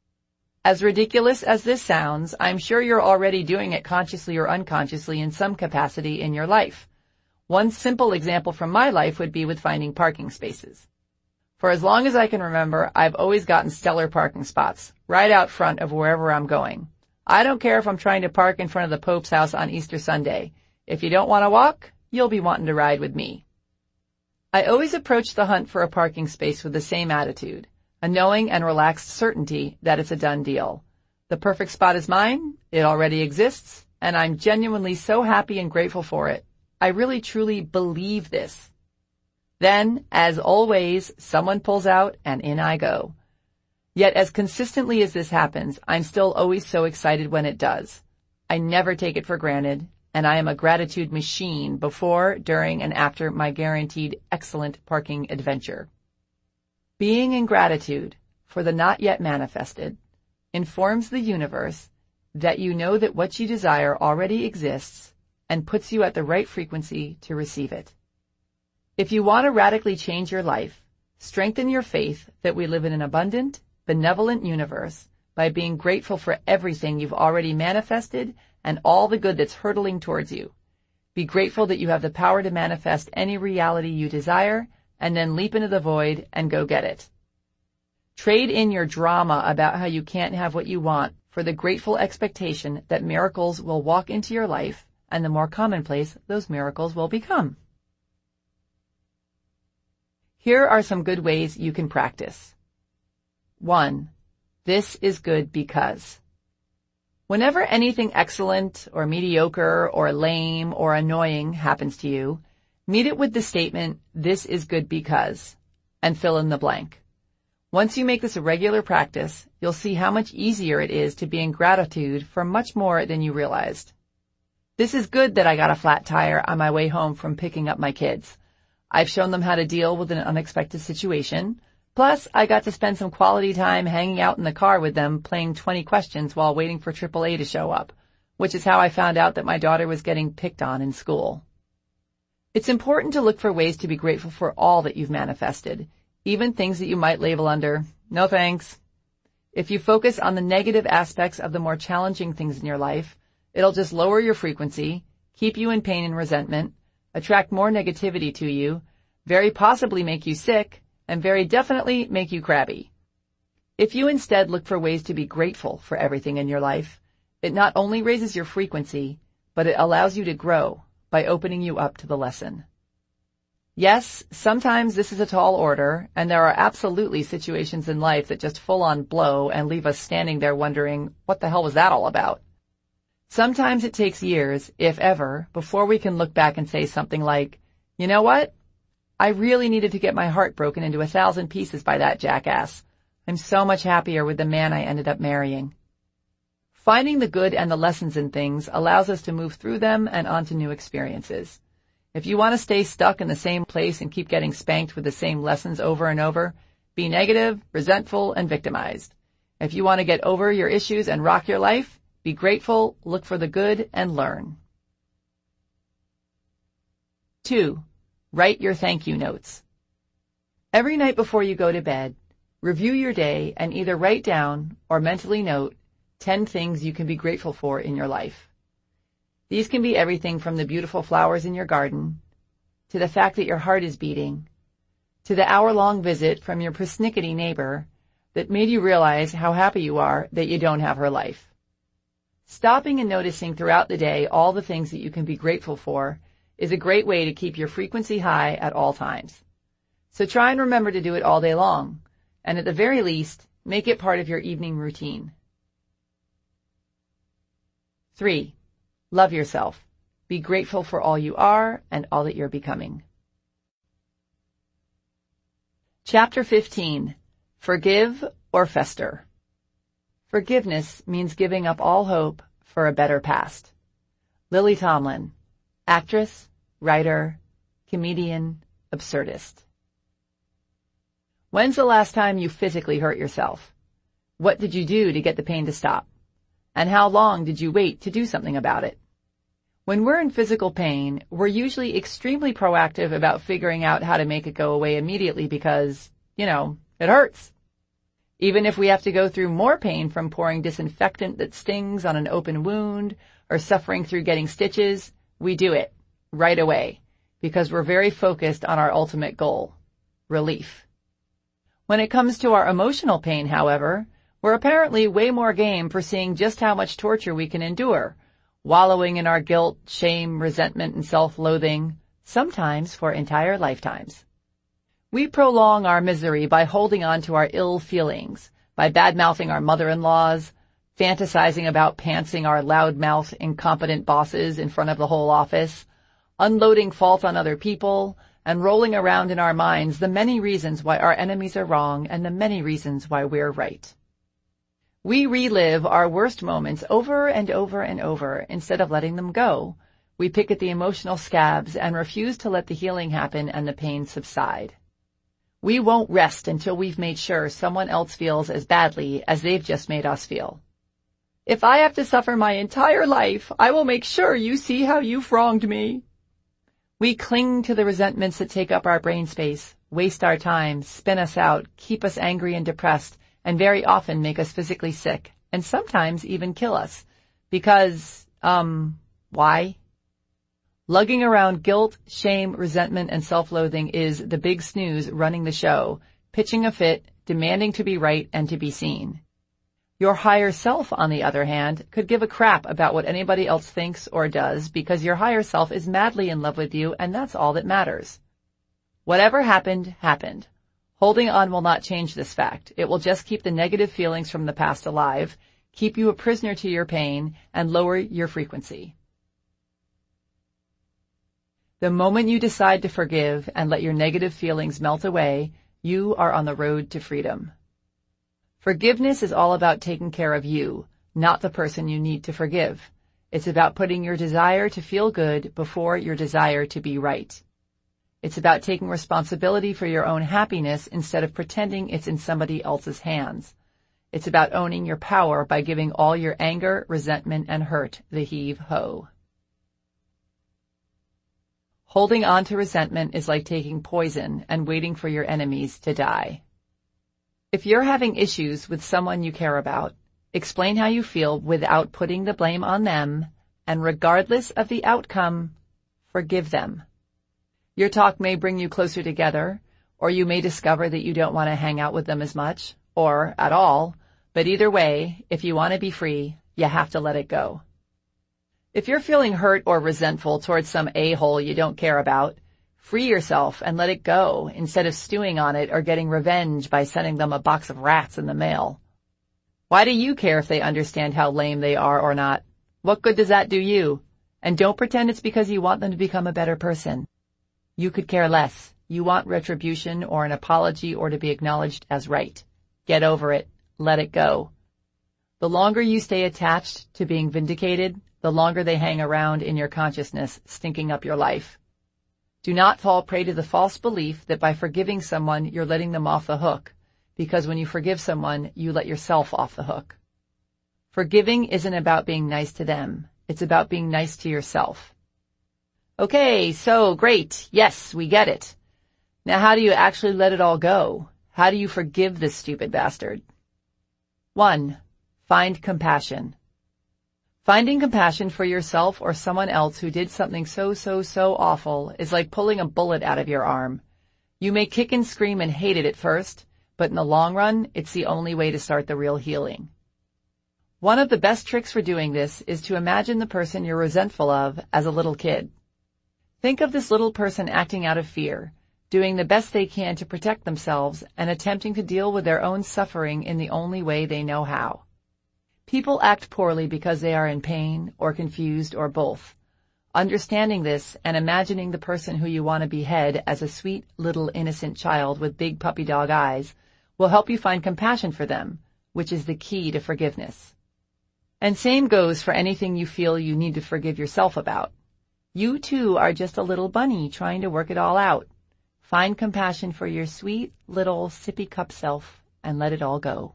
As ridiculous as this sounds, I'm sure you're already doing it consciously or unconsciously in some capacity in your life. One simple example from my life would be with finding parking spaces. For as long as I can remember, I've always gotten stellar parking spots, right out front of wherever I'm going. I don't care if I'm trying to park in front of the Pope's house on Easter Sunday. If you don't want to walk, you'll be wanting to ride with me. I always approach the hunt for a parking space with the same attitude, a knowing and relaxed certainty that it's a done deal. The perfect spot is mine, it already exists, and I'm genuinely so happy and grateful for it. I really truly believe this. Then, as always, someone pulls out and in I go. Yet as consistently as this happens, I'm still always so excited when it does. I never take it for granted, and I am a gratitude machine before, during, and after my guaranteed excellent parking adventure. Being in gratitude for the not yet manifested informs the universe that you know that what you desire already exists and puts you at the right frequency to receive it. If you want to radically change your life, strengthen your faith that we live in an abundant, benevolent universe by being grateful for everything you've already manifested and all the good that's hurtling towards you. Be grateful that you have the power to manifest any reality you desire, and then leap into the void and go get it. Trade in your drama about how you can't have what you want for the grateful expectation that miracles will walk into your life, and the more commonplace those miracles will become. Here are some good ways you can practice. One, this is good because. Whenever anything excellent or mediocre or lame or annoying happens to you, meet it with the statement, this is good because, and fill in the blank. Once you make this a regular practice, you'll see how much easier it is to be in gratitude for much more than you realized. This is good that I got a flat tire on my way home from picking up my kids. I've shown them how to deal with an unexpected situation. Plus, I got to spend some quality time hanging out in the car with them playing twenty questions while waiting for triple A to show up, which is how I found out that my daughter was getting picked on in school. It's important to look for ways to be grateful for all that you've manifested, even things that you might label under, no thanks. If you focus on the negative aspects of the more challenging things in your life, it'll just lower your frequency, keep you in pain and resentment, attract more negativity to you, very possibly make you sick, and very definitely make you crabby. If you instead look for ways to be grateful for everything in your life, it not only raises your frequency, but it allows you to grow by opening you up to the lesson. Yes, sometimes this is a tall order, and there are absolutely situations in life that just full-on blow and leave us standing there wondering, what the hell was that all about? Sometimes it takes years, if ever, before we can look back and say something like, you know what? I really needed to get my heart broken into a thousand pieces by that jackass. I'm so much happier with the man I ended up marrying. Finding the good and the lessons in things allows us to move through them and onto new experiences. If you want to stay stuck in the same place and keep getting spanked with the same lessons over and over, be negative, resentful, and victimized. If you want to get over your issues and rock your life, be grateful, look for the good, and learn. Two, write your thank you notes. Every night before you go to bed, review your day and either write down or mentally note ten things you can be grateful for in your life. These can be everything from the beautiful flowers in your garden, to the fact that your heart is beating, to the hour-long visit from your persnickety neighbor that made you realize how happy you are that you don't have her life. Stopping and noticing throughout the day all the things that you can be grateful for is a great way to keep your frequency high at all times. So try and remember to do it all day long, and at the very least, make it part of your evening routine. Three, love yourself. Be grateful for all you are and all that you're becoming. Chapter fifteen. Forgive or Fester. Forgiveness means giving up all hope for a better past. Lily Tomlin, actress, writer, comedian, absurdist. When's the last time you physically hurt yourself? What did you do to get the pain to stop? And how long did you wait to do something about it? When we're in physical pain, we're usually extremely proactive about figuring out how to make it go away immediately because, you know, it hurts. Even if we have to go through more pain from pouring disinfectant that stings on an open wound or suffering through getting stitches, we do it right away because we're very focused on our ultimate goal, relief. When it comes to our emotional pain, however, we're apparently way more game for seeing just how much torture we can endure, wallowing in our guilt, shame, resentment, and self-loathing, sometimes for entire lifetimes. We prolong our misery by holding on to our ill feelings, by bad-mouthing our mother-in-laws, fantasizing about pantsing our loud-mouthed, incompetent bosses in front of the whole office, unloading fault on other people, and rolling around in our minds the many reasons why our enemies are wrong and the many reasons why we're right. We relive our worst moments over and over and over instead of letting them go. We pick at the emotional scabs and refuse to let the healing happen and the pain subside. We won't rest until we've made sure someone else feels as badly as they've just made us feel. If I have to suffer my entire life, I will make sure you see how you've wronged me. We cling to the resentments that take up our brain space, waste our time, spin us out, keep us angry and depressed, and very often make us physically sick, and sometimes even kill us. Because, um, why? Lugging around guilt, shame, resentment, and self-loathing is the big snooze running the show, pitching a fit, demanding to be right and to be seen. Your higher self, on the other hand, could give a crap about what anybody else thinks or does because your higher self is madly in love with you and that's all that matters. Whatever happened, happened. Holding on will not change this fact. It will just keep the negative feelings from the past alive, keep you a prisoner to your pain, and lower your frequency. The moment you decide to forgive and let your negative feelings melt away, you are on the road to freedom. Forgiveness is all about taking care of you, not the person you need to forgive. It's about putting your desire to feel good before your desire to be right. It's about taking responsibility for your own happiness instead of pretending it's in somebody else's hands. It's about owning your power by giving all your anger, resentment, and hurt the heave-ho. Holding on to resentment is like taking poison and waiting for your enemies to die. If you're having issues with someone you care about, explain how you feel without putting the blame on them, and regardless of the outcome, forgive them. Your talk may bring you closer together, or you may discover that you don't want to hang out with them as much, or at all, but either way, if you want to be free, you have to let it go. If you're feeling hurt or resentful towards some a-hole you don't care about, free yourself and let it go instead of stewing on it or getting revenge by sending them a box of rats in the mail. Why do you care if they understand how lame they are or not? What good does that do you? And don't pretend it's because you want them to become a better person. You could care less. You want retribution or an apology or to be acknowledged as right. Get over it. Let it go. The longer you stay attached to being vindicated, the longer they hang around in your consciousness, stinking up your life. Do not fall prey to the false belief that by forgiving someone, you're letting them off the hook, because when you forgive someone, you let yourself off the hook. Forgiving isn't about being nice to them. It's about being nice to yourself. Okay, so great. Yes, we get it. Now how do you actually let it all go? How do you forgive this stupid bastard? One, find compassion. Finding compassion for yourself or someone else who did something so, so, so awful is like pulling a bullet out of your arm. You may kick and scream and hate it at first, but in the long run, it's the only way to start the real healing. One of the best tricks for doing this is to imagine the person you're resentful of as a little kid. Think of this little person acting out of fear, doing the best they can to protect themselves and attempting to deal with their own suffering in the only way they know how. People act poorly because they are in pain or confused or both. Understanding this and imagining the person who you want to behead as a sweet little innocent child with big puppy dog eyes will help you find compassion for them, which is the key to forgiveness. And same goes for anything you feel you need to forgive yourself about. You too are just a little bunny trying to work it all out. Find compassion for your sweet little sippy cup self and let it all go.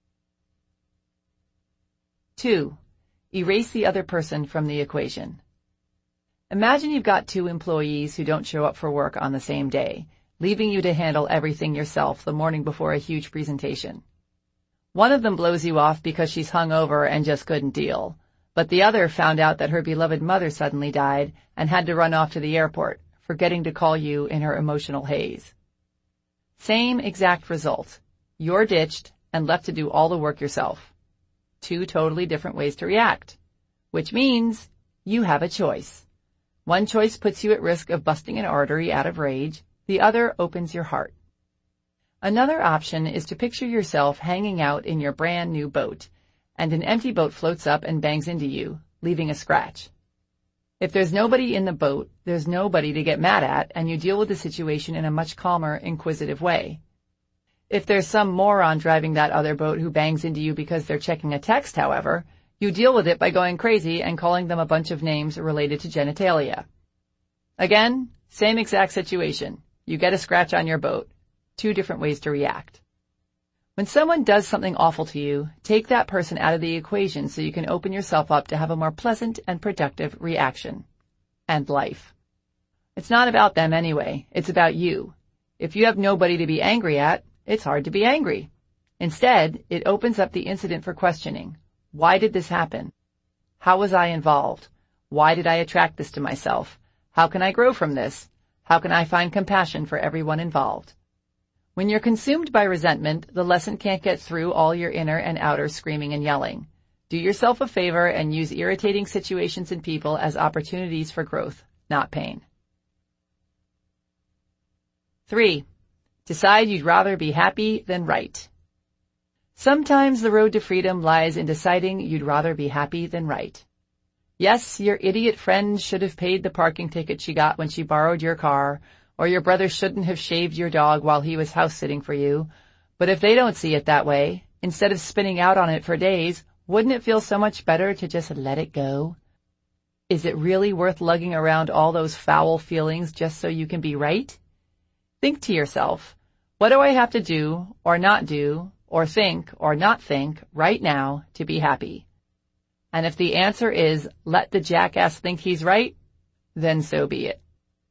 Two, erase the other person from the equation. Imagine you've got two employees who don't show up for work on the same day, leaving you to handle everything yourself the morning before a huge presentation. One of them blows you off because she's hungover and just couldn't deal, but the other found out that her beloved mother suddenly died and had to run off to the airport, forgetting to call you in her emotional haze. Same exact result. You're ditched and left to do all the work yourself. Two totally different ways to react, which means you have a choice. One choice puts you at risk of busting an artery out of rage. The other opens your heart. Another option is to picture yourself hanging out in your brand new boat, and an empty boat floats up and bangs into you, leaving a scratch. If there's nobody in the boat, there's nobody to get mad at, and you deal with the situation in a much calmer, inquisitive way. If there's some moron driving that other boat who bangs into you because they're checking a text, however, you deal with it by going crazy and calling them a bunch of names related to genitalia. Again, same exact situation. You get a scratch on your boat. Two different ways to react. When someone does something awful to you, take that person out of the equation so you can open yourself up to have a more pleasant and productive reaction. And life. It's not about them anyway. It's about you. If you have nobody to be angry at, it's hard to be angry. Instead, it opens up the incident for questioning. Why did this happen? How was I involved? Why did I attract this to myself? How can I grow from this? How can I find compassion for everyone involved? When you're consumed by resentment, the lesson can't get through all your inner and outer screaming and yelling. Do yourself a favor and use irritating situations and people as opportunities for growth, not pain. Three, decide you'd rather be happy than right. Sometimes the road to freedom lies in deciding you'd rather be happy than right. Yes, your idiot friend should have paid the parking ticket she got when she borrowed your car, or your brother shouldn't have shaved your dog while he was house-sitting for you. But if they don't see it that way, instead of spinning out on it for days, wouldn't it feel so much better to just let it go? Is it really worth lugging around all those foul feelings just so you can be right? Think to yourself, what do I have to do, or not do, or think, or not think, right now to be happy? And if the answer is, let the jackass think he's right, then so be it.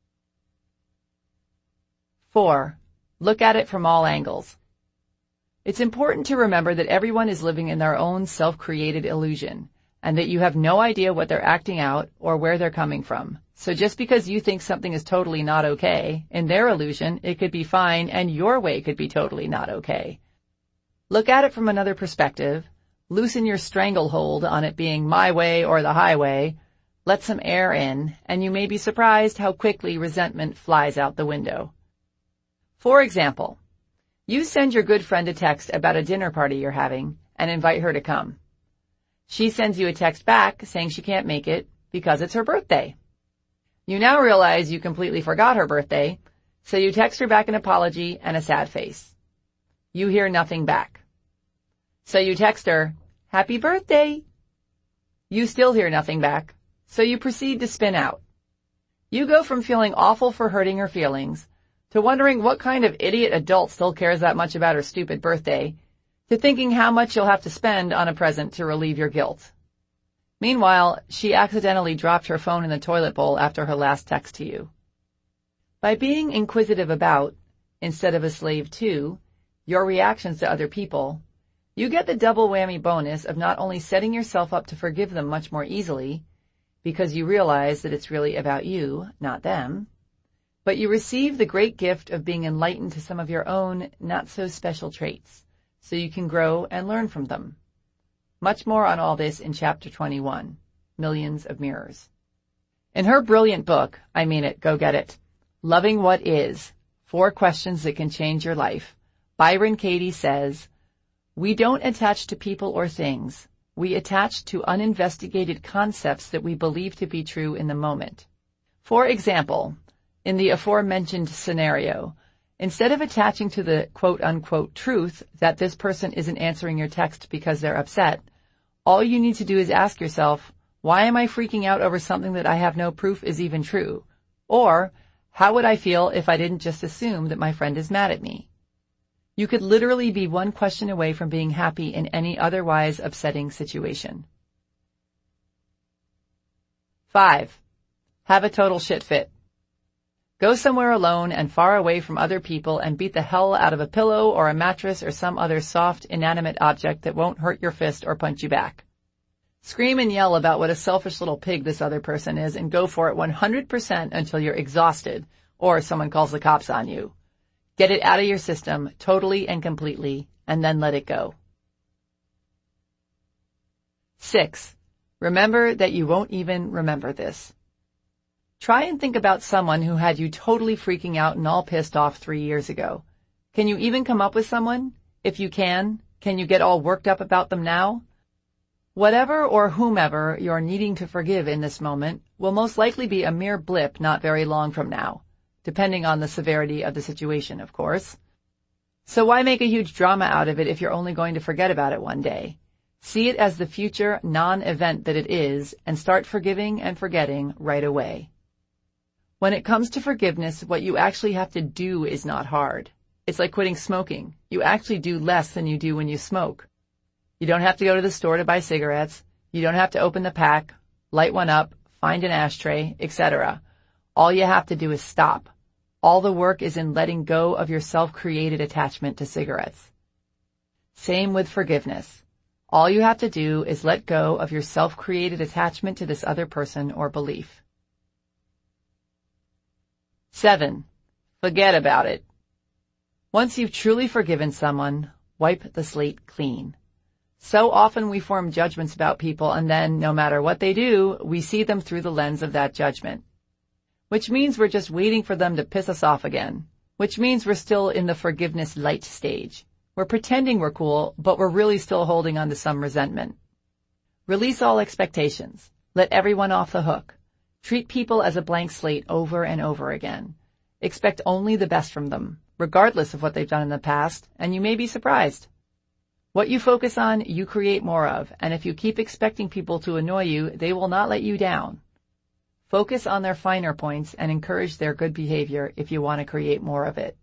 Four, look at it from all angles. It's important to remember that everyone is living in their own self-created illusion, and that you have no idea what they're acting out or where they're coming from. So just because you think something is totally not okay, in their illusion, it could be fine and your way could be totally not okay. Look at it from another perspective, loosen your stranglehold on it being my way or the highway, let some air in, and you may be surprised how quickly resentment flies out the window. For example, you send your good friend a text about a dinner party you're having and invite her to come. She sends you a text back saying she can't make it because it's her birthday. You now realize you completely forgot her birthday, so you text her back an apology and a sad face. You hear nothing back. So you text her, "Happy birthday!" You still hear nothing back, so you proceed to spin out. You go from feeling awful for hurting her feelings to wondering what kind of idiot adult still cares that much about her stupid birthday, to thinking how much you'll have to spend on a present to relieve your guilt. Meanwhile, she accidentally dropped her phone in the toilet bowl after her last text to you. By being inquisitive about, instead of a slave to, your reactions to other people, you get the double whammy bonus of not only setting yourself up to forgive them much more easily, because you realize that it's really about you, not them, but you receive the great gift of being enlightened to some of your own not-so-special traits, so you can grow and learn from them. Much more on all this in Chapter twenty-one, Millions of Mirrors. In her brilliant book, I mean it, go get it, Loving What Is, Four Questions That Can Change Your Life, Byron Katie says, "We don't attach to people or things. We attach to uninvestigated concepts that we believe to be true in the moment. For example, in the aforementioned scenario, instead of attaching to the quote-unquote truth that this person isn't answering your text because they're upset, all you need to do is ask yourself, why am I freaking out over something that I have no proof is even true? Or, how would I feel if I didn't just assume that my friend is mad at me? You could literally be one question away from being happy in any otherwise upsetting situation." Five. Have a total shit fit. Go somewhere alone and far away from other people and beat the hell out of a pillow or a mattress or some other soft, inanimate object that won't hurt your fist or punch you back. Scream and yell about what a selfish little pig this other person is and go for it one hundred percent until you're exhausted or someone calls the cops on you. Get it out of your system totally and completely, and then let it go. Six. Remember that you won't even remember this. Try and think about someone who had you totally freaking out and all pissed off three years ago. Can you even come up with someone? If you can, can you get all worked up about them now? Whatever or whomever you're needing to forgive in this moment will most likely be a mere blip not very long from now, depending on the severity of the situation, of course. So why make a huge drama out of it if you're only going to forget about it one day? See it as the future non-event that it is and start forgiving and forgetting right away. When it comes to forgiveness, what you actually have to do is not hard. It's like quitting smoking. You actually do less than you do when you smoke. You don't have to go to the store to buy cigarettes. You don't have to open the pack, light one up, find an ashtray, et cetera. All you have to do is stop. All the work is in letting go of your self-created attachment to cigarettes. Same with forgiveness. All you have to do is let go of your self-created attachment to this other person or belief. Seven. Forget about it. Once you've truly forgiven someone, wipe the slate clean. So often we form judgments about people and then, no matter what they do, we see them through the lens of that judgment. Which means we're just waiting for them to piss us off again. Which means we're still in the forgiveness light stage. We're pretending we're cool, but we're really still holding on to some resentment. Release all expectations. Let everyone off the hook. Treat people as a blank slate over and over again. Expect only the best from them, regardless of what they've done in the past, and you may be surprised. What you focus on, you create more of, and if you keep expecting people to annoy you, they will not let you down. Focus on their finer points and encourage their good behavior if you want to create more of it.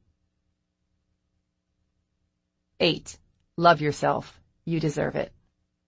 Eight. Love yourself. You deserve it.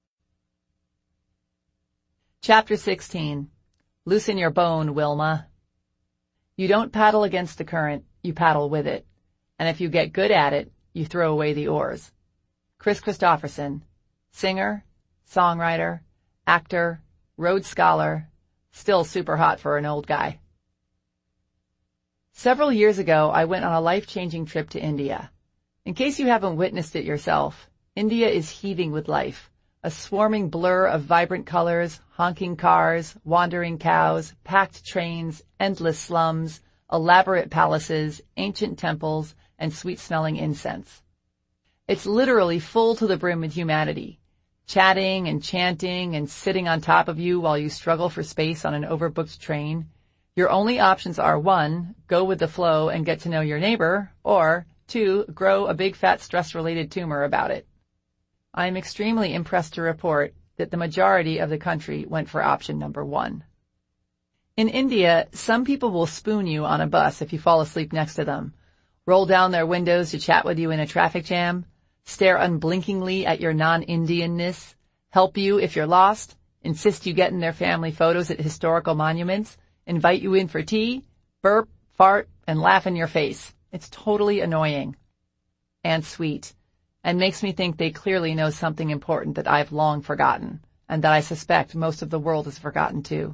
Chapter sixteen. Loosen your bone, Wilma. You don't paddle against the current, you paddle with it. And if you get good at it, you throw away the oars. Chris Christopherson, singer, songwriter, actor, Rhodes Scholar, still super hot for an old guy. Several years ago, I went on a life-changing trip to India. In case you haven't witnessed it yourself, India is heaving with life. A swarming blur of vibrant colors, honking cars, wandering cows, packed trains, endless slums, elaborate palaces, ancient temples, and sweet-smelling incense. It's literally full to the brim with humanity, chatting and chanting and sitting on top of you while you struggle for space on an overbooked train. Your only options are one, go with the flow and get to know your neighbor, or two, grow a big fat stress-related tumor about it. I am extremely impressed to report that the majority of the country went for option number one. In India, some people will spoon you on a bus if you fall asleep next to them, roll down their windows to chat with you in a traffic jam, stare unblinkingly at your non-Indianness, help you if you're lost, insist you get in their family photos at historical monuments, invite you in for tea, burp, fart, and laugh in your face. It's totally annoying and sweet, and makes me think they clearly know something important that I've long forgotten, and that I suspect most of the world has forgotten too.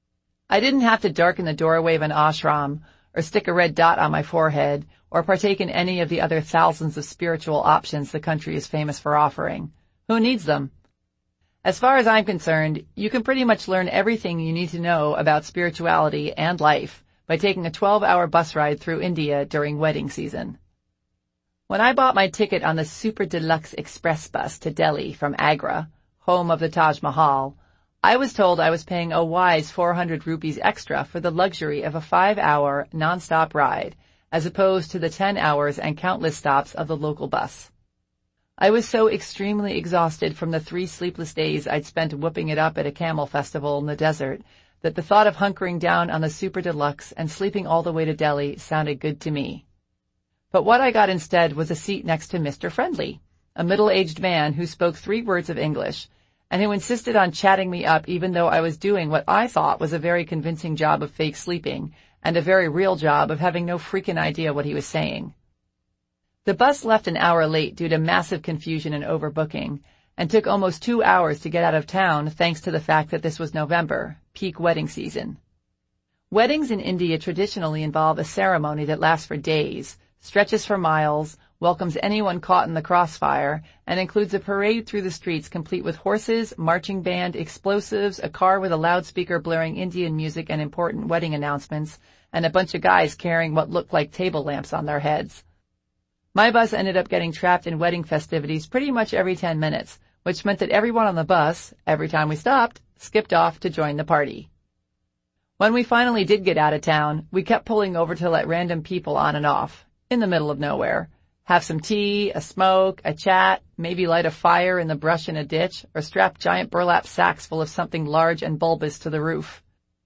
I didn't have to darken the doorway of an ashram, or stick a red dot on my forehead, or partake in any of the other thousands of spiritual options the country is famous for offering. Who needs them? As far as I'm concerned, you can pretty much learn everything you need to know about spirituality and life by taking a twelve-hour bus ride through India during wedding season. When I bought my ticket on the Super Deluxe Express bus to Delhi from Agra, home of the Taj Mahal, I was told I was paying a wise four hundred rupees extra for the luxury of a five-hour non-stop ride, as opposed to the ten hours and countless stops of the local bus. I was so extremely exhausted from the three sleepless days I'd spent whooping it up at a camel festival in the desert that the thought of hunkering down on the Super Deluxe and sleeping all the way to Delhi sounded good to me. But what I got instead was a seat next to Mister Friendly, a middle-aged man who spoke three words of English, and who insisted on chatting me up even though I was doing what I thought was a very convincing job of fake sleeping, and a very real job of having no freaking idea what he was saying. The bus left an hour late due to massive confusion and overbooking, and took almost two hours to get out of town thanks to the fact that this was November, peak wedding season. Weddings in India traditionally involve a ceremony that lasts for days, stretches for miles, welcomes anyone caught in the crossfire, and includes a parade through the streets complete with horses, marching band, explosives, a car with a loudspeaker blaring Indian music and important wedding announcements, and a bunch of guys carrying what looked like table lamps on their heads. My bus ended up getting trapped in wedding festivities pretty much every ten minutes, which meant that everyone on the bus, every time we stopped, skipped off to join the party. When we finally did get out of town, we kept pulling over to let random people on and off, in the middle of nowhere. Have some tea, a smoke, a chat, maybe light a fire in the brush in a ditch, or strap giant burlap sacks full of something large and bulbous to the roof.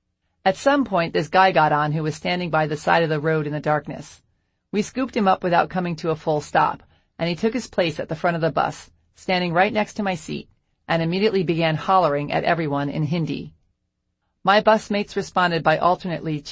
At some point, this guy got on who was standing by the side of the road in the darkness. We scooped him up without coming to a full stop, and he took his place at the front of the bus, standing right next to my seat, and immediately began hollering at everyone in Hindi. My busmates responded by alternately